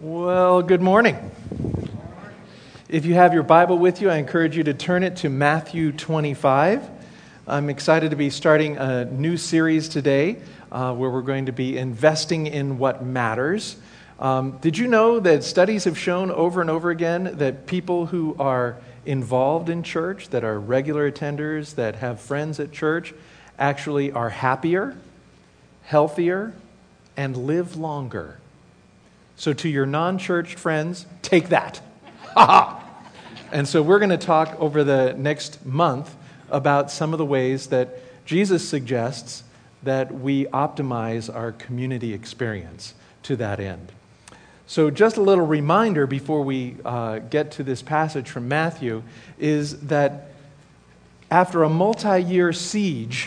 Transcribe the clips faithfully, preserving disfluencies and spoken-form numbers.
Well, good morning. If you have your Bible with you, I encourage you to turn it to Matthew twenty-five. I'm excited to be starting a new series today uh, where we're going to be investing in what matters. Um, did you know that studies have shown over and over again that people who are involved in church, that are regular attenders, that have friends at church, actually are happier, healthier, and live longer? So to your non-church friends, take that. Ha ha! And so we're going to talk over the next month about some of the ways that Jesus suggests that we optimize our community experience to that end. So just a little reminder before we uh, get to this passage from Matthew is that after a multi-year siege,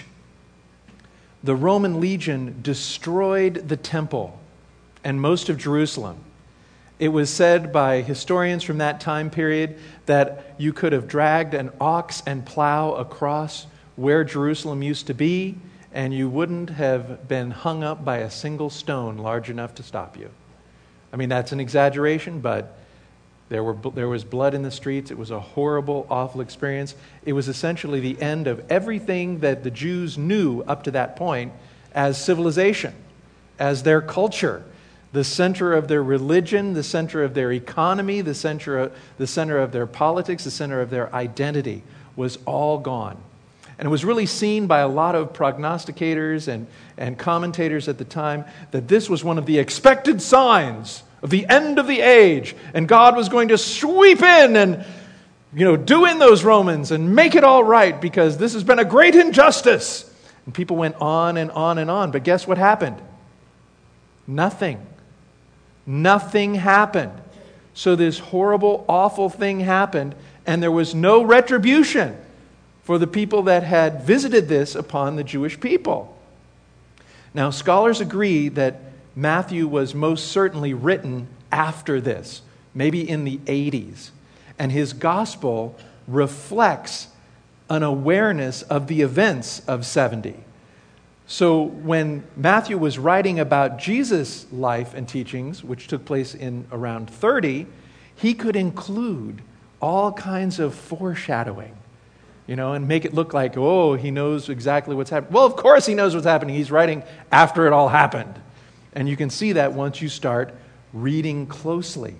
the Roman legion destroyed the temple and most of Jerusalem. It was said by historians from that time period that you could have dragged an ox and plow across where Jerusalem used to be, and you wouldn't have been hung up by a single stone large enough to stop you. I mean, that's an exaggeration, but there were there was blood in the streets. It was a horrible, awful experience. It was essentially the end of everything that the Jews knew up to that point as civilization, as their culture, the center of their religion, the center of their economy, the center of, the center of their politics, the center of their identity was all gone. And it was really seen by a lot of prognosticators and, and commentators at the time that this was one of the expected signs of the end of the age. And God was going to sweep in and, you know, do in those Romans and make it all right because this has been a great injustice. And people went on and on and on. But guess what happened? Nothing. Nothing happened. So this horrible, awful thing happened, and there was no retribution for the people that had visited this upon the Jewish people. Now, scholars agree that Matthew was most certainly written after this, maybe in the eighties, and his gospel reflects an awareness of the events of seventy. So when Matthew was writing about Jesus' life and teachings, which took place in around thirty, he could include all kinds of foreshadowing, you know, and make it look like, oh, he knows exactly what's happening. Well, of course he knows what's happening. He's writing after it all happened. And you can see that once you start reading closely.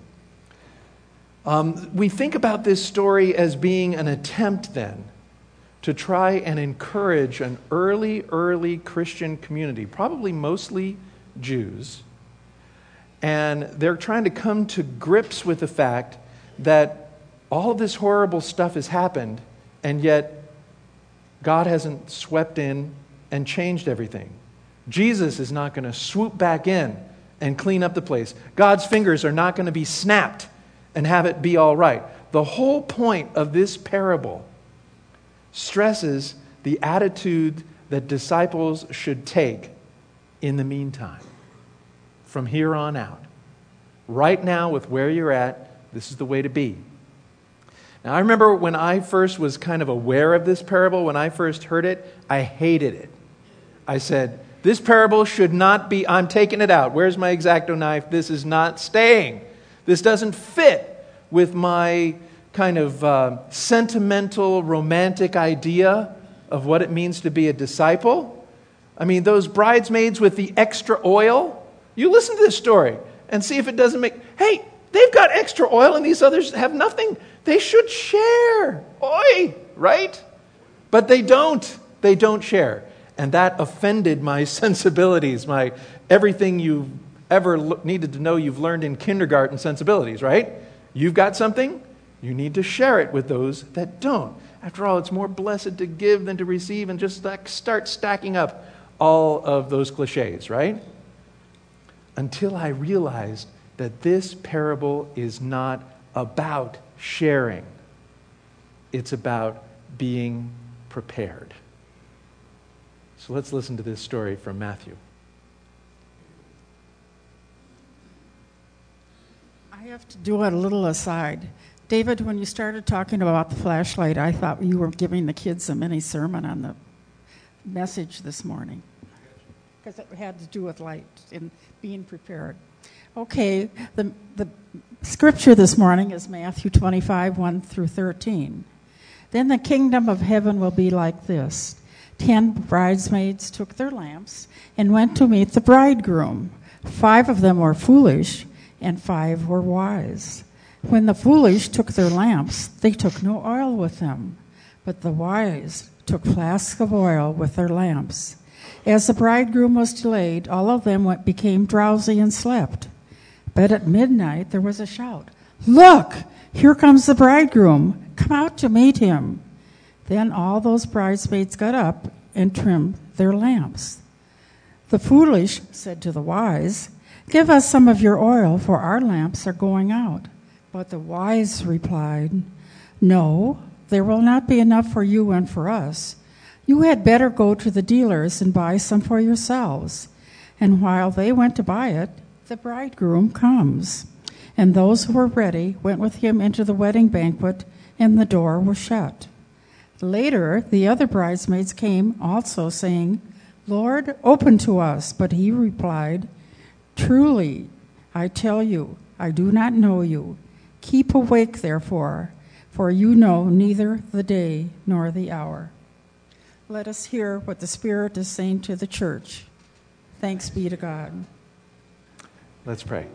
Um, we think about this story as being an attempt then to try and encourage an early, early Christian community, probably mostly Jews. And they're trying to come to grips with the fact that all of this horrible stuff has happened, and yet God hasn't swept in and changed everything. Jesus is not going to swoop back in and clean up the place. God's fingers are not going to be snapped and have it be all right. The whole point of this parable stresses the attitude that disciples should take in the meantime, from here on out. Right now, with where you're at, this is the way to be. Now, I remember when I first was kind of aware of this parable, when I first heard it, I hated it. I said, this parable should not be, I'm taking it out. Where's my X-Acto knife? This is not staying. This doesn't fit with my kind of uh, sentimental, romantic idea of what it means to be a disciple. I mean, those bridesmaids with the extra oil, you listen to this story and see if it doesn't make, hey, they've got extra oil and these others have nothing. They should share. Oi, right? But they don't. They don't share. And that offended my sensibilities, my everything you ever lo- needed to know you've learned in kindergarten sensibilities, right? You've got something, you need to share it with those that don't. After all, it's more blessed to give than to receive, and just like start stacking up all of those cliches, right? Until I realized that this parable is not about sharing. It's about being prepared. So let's listen to this story from Matthew. I have to do a little aside. David, when you started talking about the flashlight, I thought you were giving the kids a mini sermon on the message this morning. because it had to do with light and being prepared. Okay, the, the scripture this morning is Matthew twenty-five, one through thirteen. Then the kingdom of heaven will be like this. Ten bridesmaids took their lamps and went to meet the bridegroom. Five of them were foolish, and five were wise. When the foolish took their lamps, they took no oil with them, but the wise took flasks of oil with their lamps. As the bridegroom was delayed, all of them went, became drowsy and slept. But at midnight there was a shout, "Look, here comes the bridegroom. Come out to meet him." Then all those bridesmaids got up and trimmed their lamps. The foolish said to the wise, "Give us some of your oil, for our lamps are going out." But the wise replied, "No, there will not be enough for you and for us. You had better go to the dealers and buy some for yourselves." And while they went to buy it, the bridegroom comes. And those who were ready went with him into the wedding banquet, and the door was shut. Later, the other bridesmaids came also, saying, "Lord, open to us." But he replied, "Truly, I tell you, I do not know you. Keep awake, therefore, for you know neither the day nor the hour." Let us hear what the Spirit is saying to the church. Thanks be to God. Let's pray.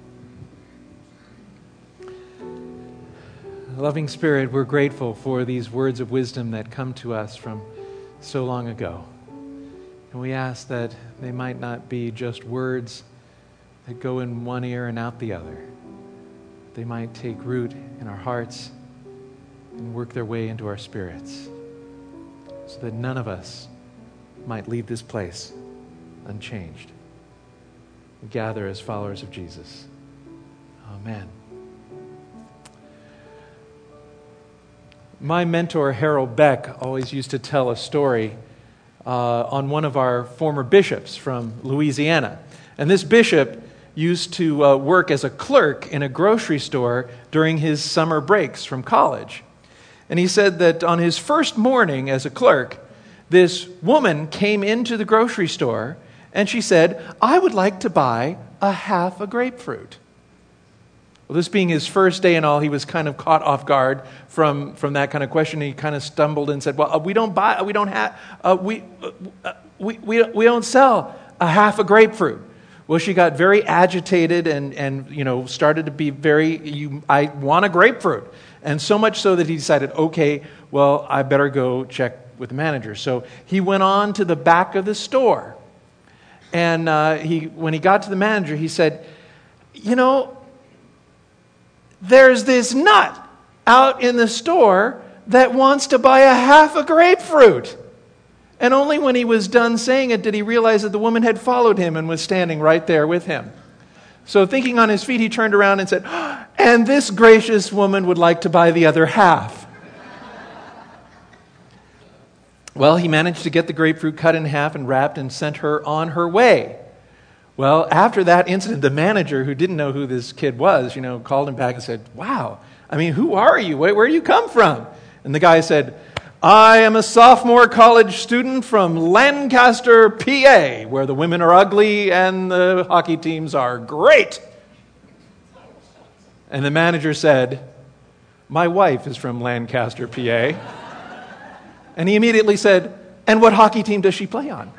Loving Spirit, we're grateful for these words of wisdom that come to us from so long ago. And we ask that they might not be just words that go in one ear and out the other. They might take root in our hearts and work their way into our spirits, so that none of us might leave this place unchanged. We gather as followers of Jesus. Amen. My mentor, Harold Beck, always used to tell a story uh, on one of our former bishops from Louisiana. And this bishop used to uh, work as a clerk in a grocery store during his summer breaks from college. And he said that on his first morning as a clerk, this woman came into the grocery store and she said, "I would like to buy a half a grapefruit." Well, this being his first day and all, he was kind of caught off guard from, from that kind of question. He kind of stumbled and said, "Well, uh, we don't buy, we don't have, uh, we, uh, we, we, we don't sell a half a grapefruit." Well, she got very agitated and, and you know, started to be very, you, I want a grapefruit. And so much so that he decided, okay, well, I better go check with the manager. So he went on to the back of the store. And uh, he, when he got to the manager, he said, "You know, there's this nut out in the store that wants to buy a half a grapefruit." And only when he was done saying it did he realize that the woman had followed him and was standing right there with him. So thinking on his feet, he turned around and said, "And this gracious woman would like to buy the other half." Well, he managed to get the grapefruit cut in half and wrapped and sent her on her way. Well, after that incident, the manager, who didn't know who this kid was, you know, called him back and said, "Wow, I mean, who are you? Where, where do you come from?" And the guy said, "I am a sophomore college student from Lancaster, P A, where the women are ugly and the hockey teams are great." And the manager said, "My wife is from Lancaster, P A" And he immediately said, "And what hockey team does she play on?"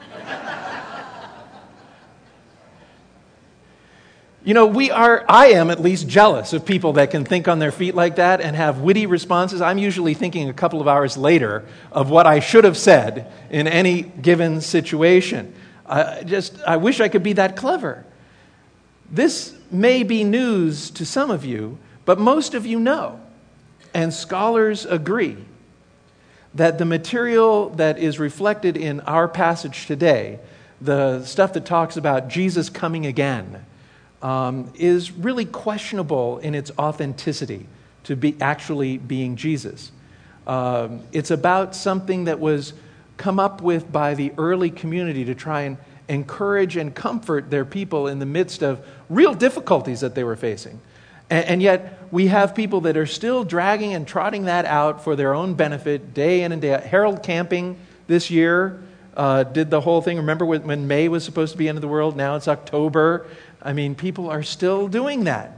You know, we are, I am at least jealous of people that can think on their feet like that and have witty responses. I'm usually thinking a couple of hours later of what I should have said in any given situation. I just, I wish I could be that clever. This may be news to some of you, but most of you know, and scholars agree, that the material that is reflected in our passage today, the stuff that talks about Jesus coming again, Um, is really questionable in its authenticity to be actually being Jesus. Um, it's about something that was come up with by the early community to try and encourage and comfort their people in the midst of real difficulties that they were facing. And, and yet we have people that are still dragging and trotting that out for their own benefit day in and day out. Harold Camping this year uh, did the whole thing. Remember when, when May was supposed to be end of the world? Now it's October. I mean, people are still doing that.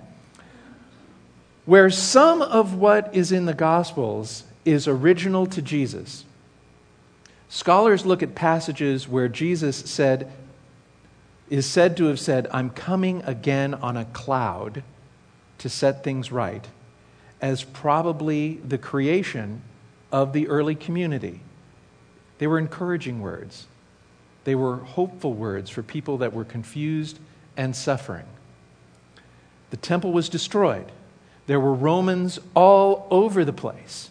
Where some of what is in the Gospels is original to Jesus, scholars look at passages where Jesus said, is said to have said, I'm coming again on a cloud to set things right, as probably the creation of the early community. They were encouraging words. They were hopeful words for people that were confused and suffering. The temple was destroyed. There were Romans all over the place.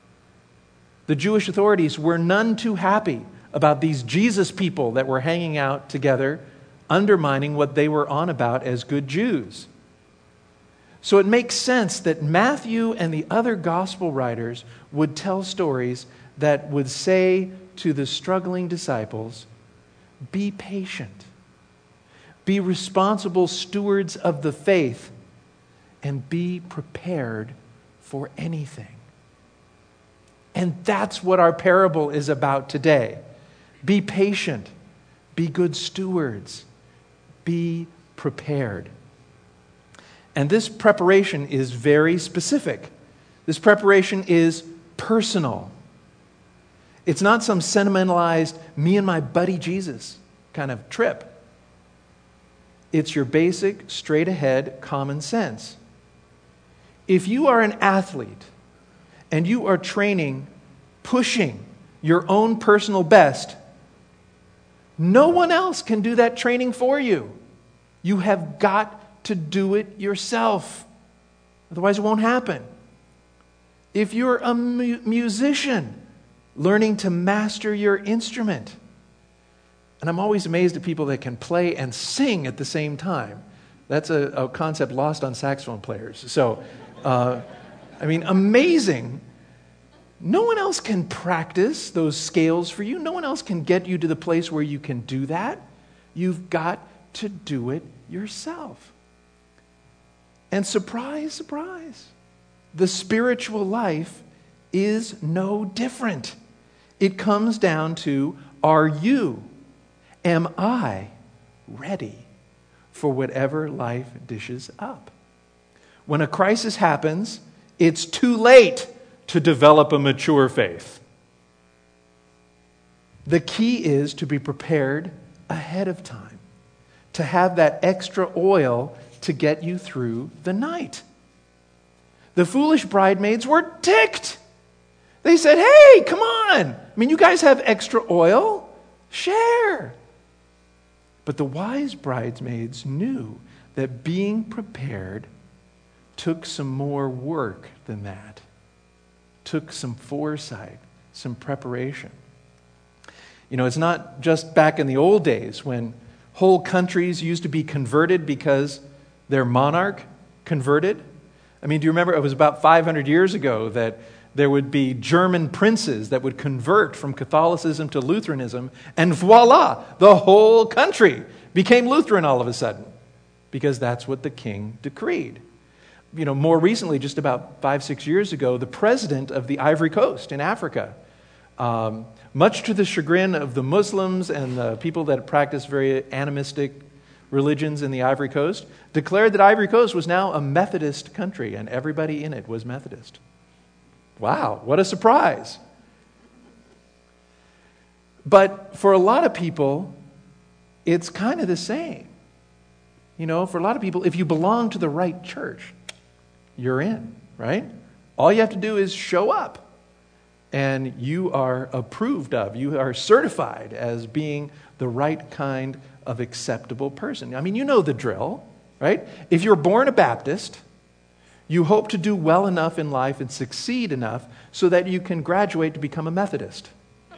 The Jewish authorities were none too happy about these Jesus people that were hanging out together, undermining what they were on about as good Jews. So it makes sense that Matthew and the other gospel writers would tell stories that would say to the struggling disciples, be patient, be responsible stewards of the faith, and be prepared for anything. And that's what our parable is about today. Be patient, be good stewards, be prepared. And this preparation is very specific. This preparation is personal. It's not some sentimentalized, me and my buddy Jesus kind of trip. It's your basic, straight ahead common sense. If you are an athlete and you are training, pushing your own personal best, no one else can do that training for you. You have got to do it yourself. Otherwise, it won't happen. If you're a mu- musician, learning to master your instrument, and I'm always amazed at people that can play and sing at the same time. That's a, a concept lost on saxophone players. So, uh, I mean, amazing. No one else can practice those scales for you. No one else can get you to the place where you can do that. You've got to do it yourself. And surprise, surprise, the spiritual life is no different. It comes down to, are you, am I ready for whatever life dishes up? When a crisis happens, it's too late to develop a mature faith. The key is to be prepared ahead of time, to have that extra oil to get you through the night. The foolish bridesmaids were ticked. They said, hey, come on. I mean, you guys have extra oil. Share. But the wise bridesmaids knew that being prepared took some more work than that. Took some foresight, some preparation. You know, it's not just back in the old days when whole countries used to be converted because their monarch converted. I mean, do you remember it was about five hundred years ago that there would be German princes that would convert from Catholicism to Lutheranism, and voila, the whole country became Lutheran all of a sudden, because that's what the king decreed. You know, more recently, just about five, six years ago, the president of the Ivory Coast in Africa, um, much to the chagrin of the Muslims and the people that practice very animistic religions in the Ivory Coast, declared that Ivory Coast was now a Methodist country, and everybody in it was Methodist. Wow, what a surprise. But for a lot of people, it's kind of the same. You know, for a lot of people, if you belong to the right church, you're in, right? All you have to do is show up, and you are approved of. You are certified as being the right kind of acceptable person. I mean, you know the drill, right? If you're born a Baptist, you hope to do well enough in life and succeed enough so that you can graduate to become a Methodist.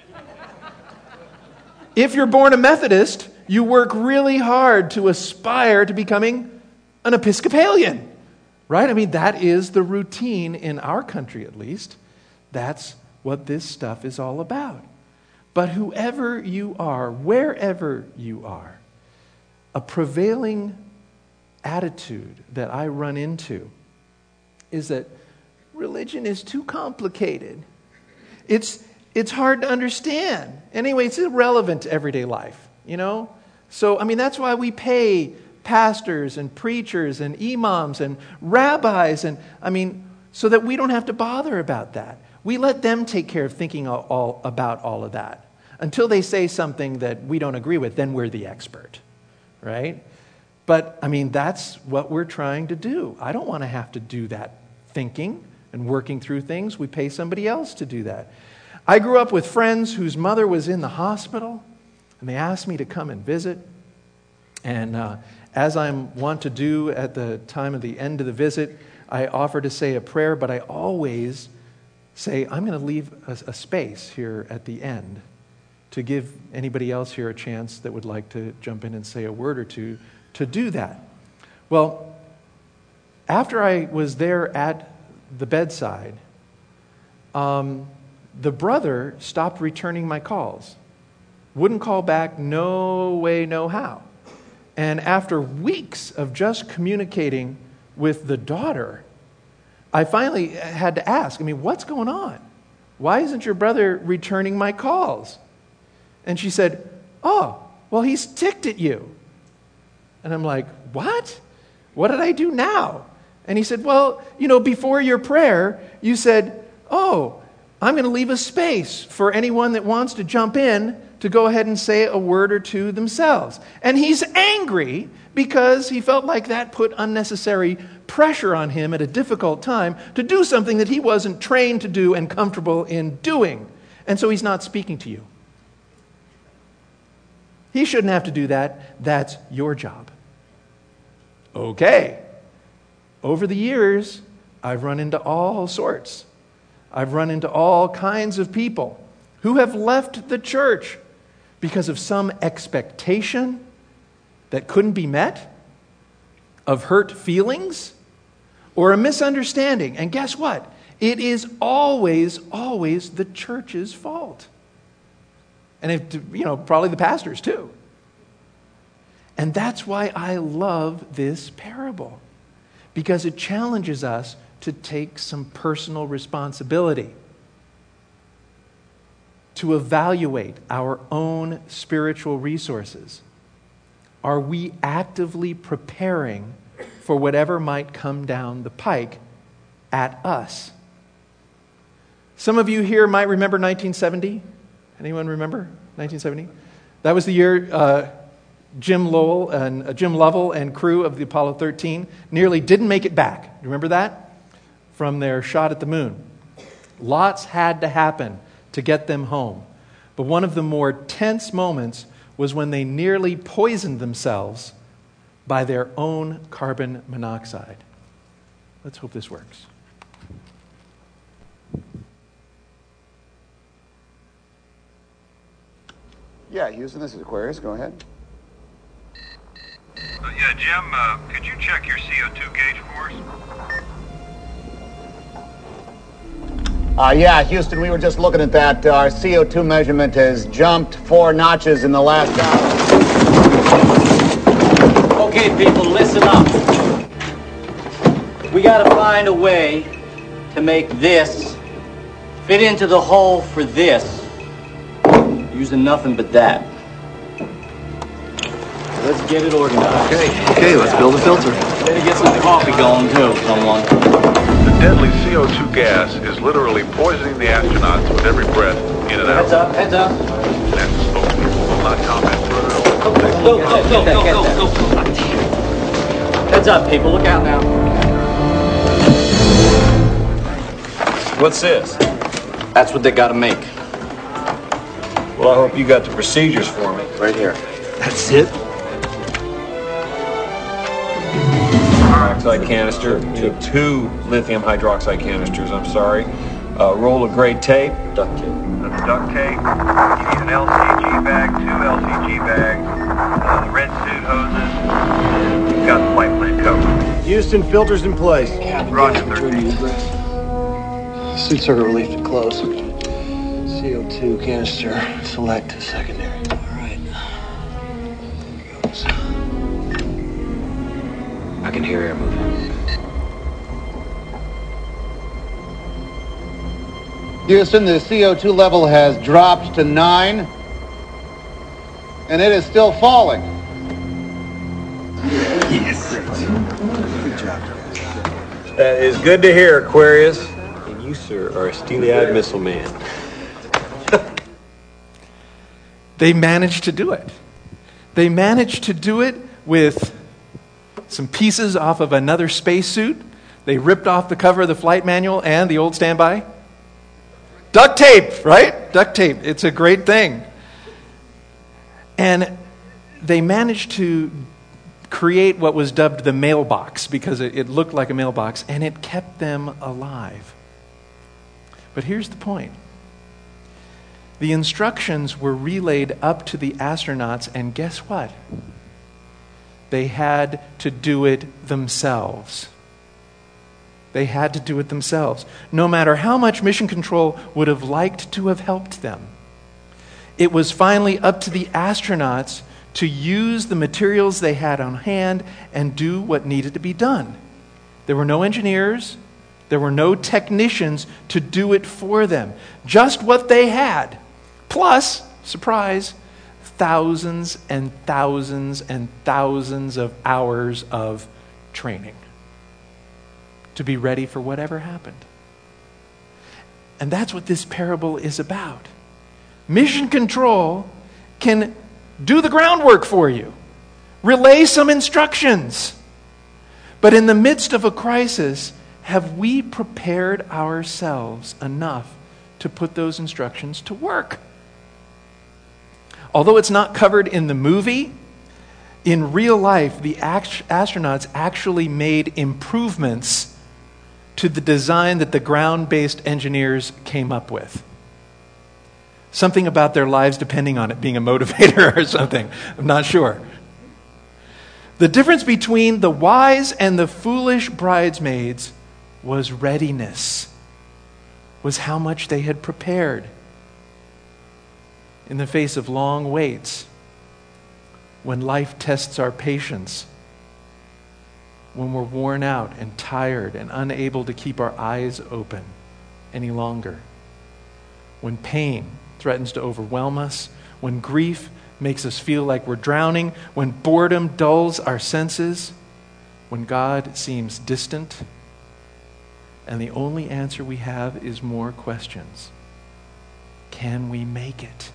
If you're born a Methodist, you work really hard to aspire to becoming an Episcopalian. Right? I mean, that is the routine in our country, at least. That's what this stuff is all about. But whoever you are, wherever you are, a prevailing attitude that I run into is that religion is too complicated. It's, it's hard to understand. Anyway, it's irrelevant to everyday life, you know? So, I mean, that's why we pay pastors and preachers and imams and rabbis, and, I mean, so that we don't have to bother about that. We let them take care of thinking all, all about all of that. Until they say something that we don't agree with, then we're the expert, right? But, I mean, that's what we're trying to do. I don't want to have to do that thinking and working through things. We pay somebody else to do that. I grew up with friends whose mother was in the hospital, and they asked me to come and visit. And uh, as I want to do at the time of the end of the visit, I offer to say a prayer, but I always say, I'm going to leave a, a space here at the end to give anybody else here a chance that would like to jump in and say a word or two to do that. Well, after I was there at the bedside, um, the brother stopped returning my calls. Wouldn't call back, no way, no how. And after weeks of just communicating with the daughter, I finally had to ask, I mean, what's going on? Why isn't your brother returning my calls? And she said, oh, well, he's ticked at you. And I'm like, what? What did I do now? And he said, well, you know, before your prayer, you said, oh, I'm going to leave a space for anyone that wants to jump in to go ahead and say a word or two themselves. And he's angry because he felt like that put unnecessary pressure on him at a difficult time to do something that he wasn't trained to do and comfortable in doing. And so he's not speaking to you. He shouldn't have to do that. That's your job. Okay. Over the years, I've run into all sorts. I've run into all kinds of people who have left the church because of some expectation that couldn't be met, of hurt feelings, or a misunderstanding. And guess what? It is always, always the church's fault. And, if, you know, probably the pastors too. And that's why I love this parable. Because it challenges us to take some personal responsibility. To evaluate our own spiritual resources. Are we actively preparing for whatever might come down the pike at us? Some of you here might remember nineteen seventy. Anyone remember nineteen seventy? That was the year uh, Jim Lowell and uh, Jim Lovell and crew of the Apollo thirteen nearly didn't make it back. Remember that? From their shot at the moon. Lots had to happen to get them home. But one of the more tense moments was when they nearly poisoned themselves by their own carbon monoxide. Let's hope this works. Yeah, Houston, this is Aquarius. Go ahead. Uh, yeah, Jim, uh, could you check your C O two gauge for us? Uh, yeah, Houston, we were just looking at that. Uh, our C O two measurement has jumped four notches in the last hour. Okay, people, listen up. We gotta find a way to make this fit into the hole for this using nothing but that. So let's get it organized. Okay, okay, let's build a filter. Better get some coffee going too, someone. The deadly C O two gas is literally poisoning the astronauts with every breath in and out. Heads up, heads up. And spokespeople will not comment further. Go, go, go, go, go, go, go. Heads up, people, look out now. What's this? That's what they gotta make. Well, I hope you got the procedures for me. Right here. That's it? Hydroxide canister, two, two lithium hydroxide canisters, I'm sorry. A roll of gray tape. Duct tape. That's duct tape. You need an L C G bag, two L C G bags, uh, the red suit hoses, and you've got the flight plan covered. Houston, filters in place. Roger, thirteen. Suit circuit relief to close. C O two canister, select secondary. All right. Here goes. I can hear air moving. Houston, the C O two level has dropped to nine, and it is still falling. Yes. Good job. That is good to hear, Aquarius. And you, sir, are a steely-eyed missile man. They managed to do it. They managed to do it with some pieces off of another spacesuit. They ripped off the cover of the flight manual and the old standby. Duct tape, right? Duct tape. It's a great thing. And they managed to create what was dubbed the mailbox because it, it looked like a mailbox, and it kept them alive. But here's the point. The instructions were relayed up to the astronauts, and guess what? They had to do it themselves. They had to do it themselves. No matter how much Mission Control would have liked to have helped them, it was finally up to the astronauts to use the materials they had on hand and do what needed to be done. There were no engineers. There were no technicians to do it for them. Just what they had. Plus, surprise, thousands and thousands and thousands of hours of training to be ready for whatever happened. And that's what this parable is about. Mission Control can do the groundwork for you, relay some instructions. But in the midst of a crisis, have we prepared ourselves enough to put those instructions to work? Although it's not covered in the movie, in real life, the act- astronauts actually made improvements to the design that the ground-based engineers came up with. Something about their lives depending on it being a motivator or something. I'm not sure. The difference between the wise and the foolish bridesmaids was readiness, was how much they had prepared in the face of long waits, when life tests our patience, when we're worn out and tired and unable to keep our eyes open any longer, when pain threatens to overwhelm us, when grief makes us feel like we're drowning, when boredom dulls our senses, when God seems distant, and the only answer we have is more questions. Can we make it?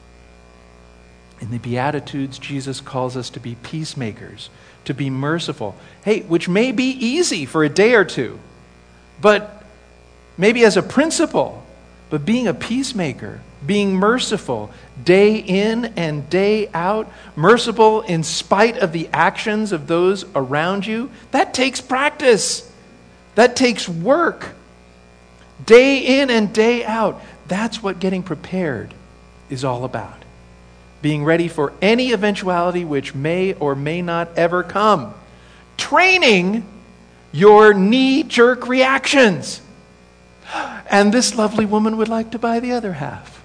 In the Beatitudes, Jesus calls us to be peacemakers, to be merciful. Hey, which may be easy for a day or two, but maybe as a principle, but being a peacemaker, being merciful day in and day out, merciful in spite of the actions of those around you, that takes practice. That takes work. Day in and day out. That's what getting prepared is all about. Being ready for any eventuality which may or may not ever come. Training your knee-jerk reactions. And this lovely woman would like to buy the other half.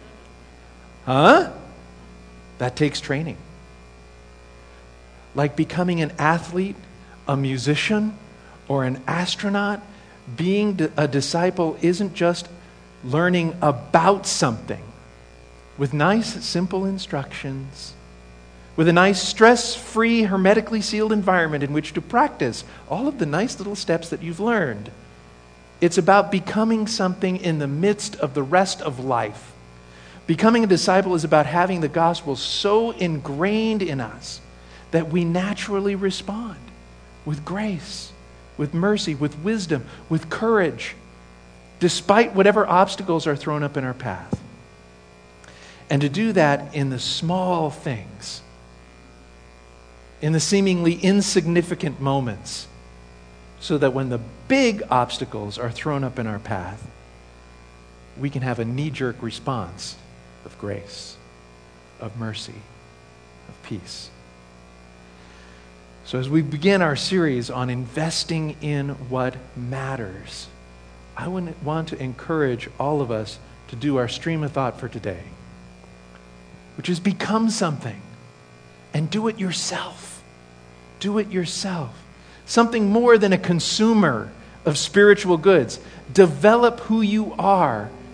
Huh? That takes training. Like becoming an athlete, a musician, or an astronaut, being a disciple isn't just learning about something with nice, simple instructions, with a nice, stress-free, hermetically sealed environment in which to practice all of the nice little steps that you've learned. It's about becoming something in the midst of the rest of life. Becoming a disciple is about having the gospel so ingrained in us that we naturally respond with grace, with mercy, with wisdom, with courage, despite whatever obstacles are thrown up in our path. And to do that in the small things, in the seemingly insignificant moments, so that when the big obstacles are thrown up in our path, we can have a knee-jerk response of grace, of mercy, of peace. So as we begin our series on investing in what matters, I want to encourage all of us to do our stream of thought for today, which is become something and do it yourself. Do it yourself. Something more than a consumer of spiritual goods. Develop who you are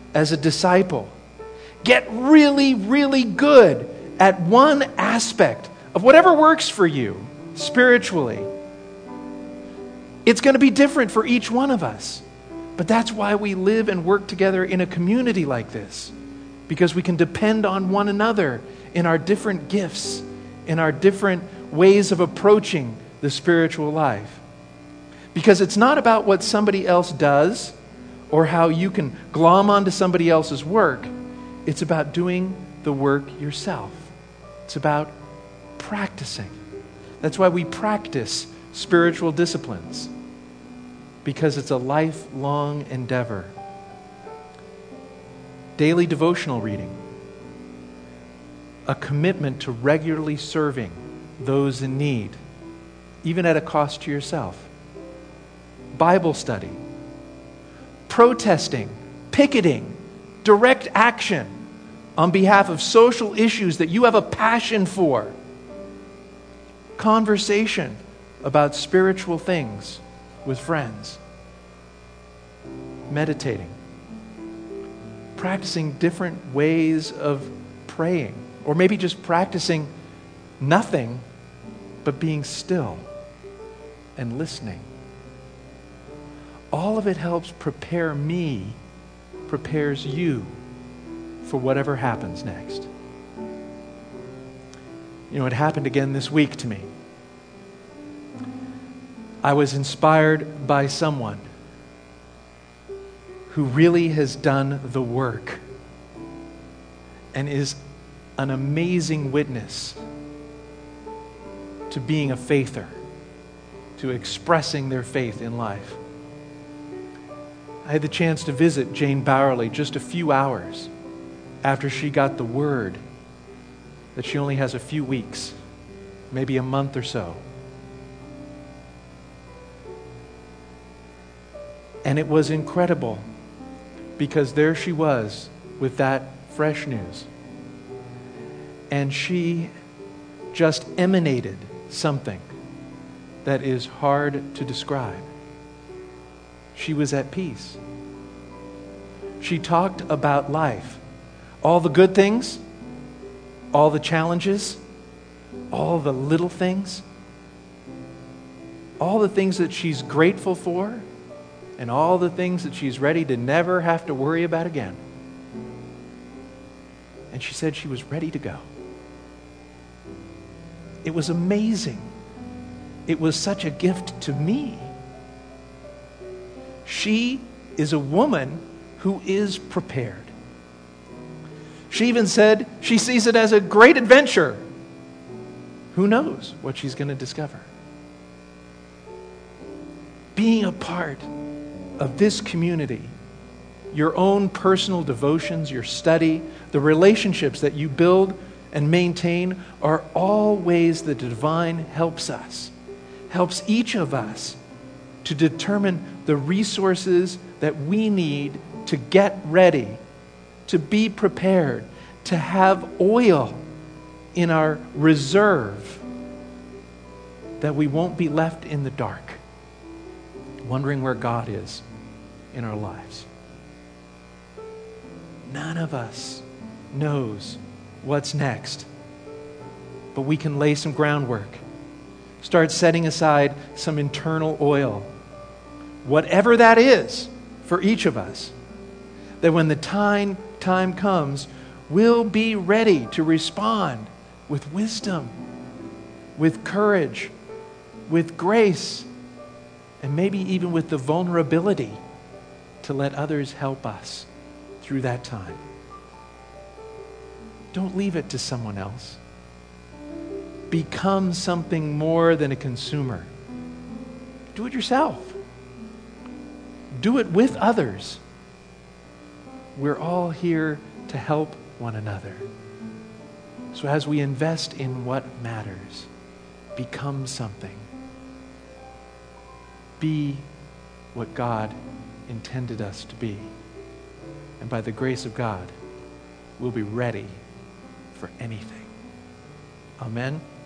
as a disciple. Get really, really good at one aspect of whatever works for you spiritually. It's going to be different for each one of us. But that's why we live and work together in a community like this, because we can depend on one another in our different gifts, in our different ways of approaching the spiritual life. Because it's not about what somebody else does or how you can glom onto somebody else's work. It's about doing the work yourself. It's about practicing. That's why we practice spiritual disciplines, because it's a lifelong endeavor. Daily devotional reading, a commitment to regularly serving those in need, even at a cost to yourself. Bible study, protesting, picketing, direct action on behalf of social issues that you have a passion for. Conversation about spiritual things with friends. Meditating. Practicing different ways of praying. Or maybe just practicing nothing but being still and listening. All of it helps prepare me, prepares you for whatever happens next. You know, it happened again this week to me. I was inspired by someone who really has done the work and is an amazing witness to being a faither, to expressing their faith in life. I had the chance to visit Jane Bowerly just a few hours after she got the word that she only has a few weeks, maybe a month or so. And it was incredible, because there she was with that fresh news. And she just emanated something that is hard to describe. She was at peace. She talked about life. All the good things, all the challenges, all the little things, all the things that she's grateful for, and all the things that she's ready to never have to worry about again. And she said she was ready to go. It was amazing. It was such a gift to me. She is a woman who is prepared. She even said she sees it as a great adventure. Who knows what she's going to discover? Being a part of this community, your own personal devotions, your study, the relationships that you build and maintain are all ways that the divine helps us, helps each of us to determine the resources that we need to get ready, to be prepared, to have oil in our reserve, that we won't be left in the dark, wondering where God is in our lives. None of us knows what's next, but we can lay some groundwork. Start setting aside some internal oil, whatever that is for each of us, that when the time, time comes, we'll be ready to respond with wisdom, with courage, with grace, and maybe even with the vulnerability to let others help us through that time. Don't leave it to someone else. Become something more than a consumer. Do it yourself. Do it with others. We're all here to help one another. So as we invest in what matters, become something. Be what God intended us to be. And by the grace of God, we'll be ready for anything. Amen.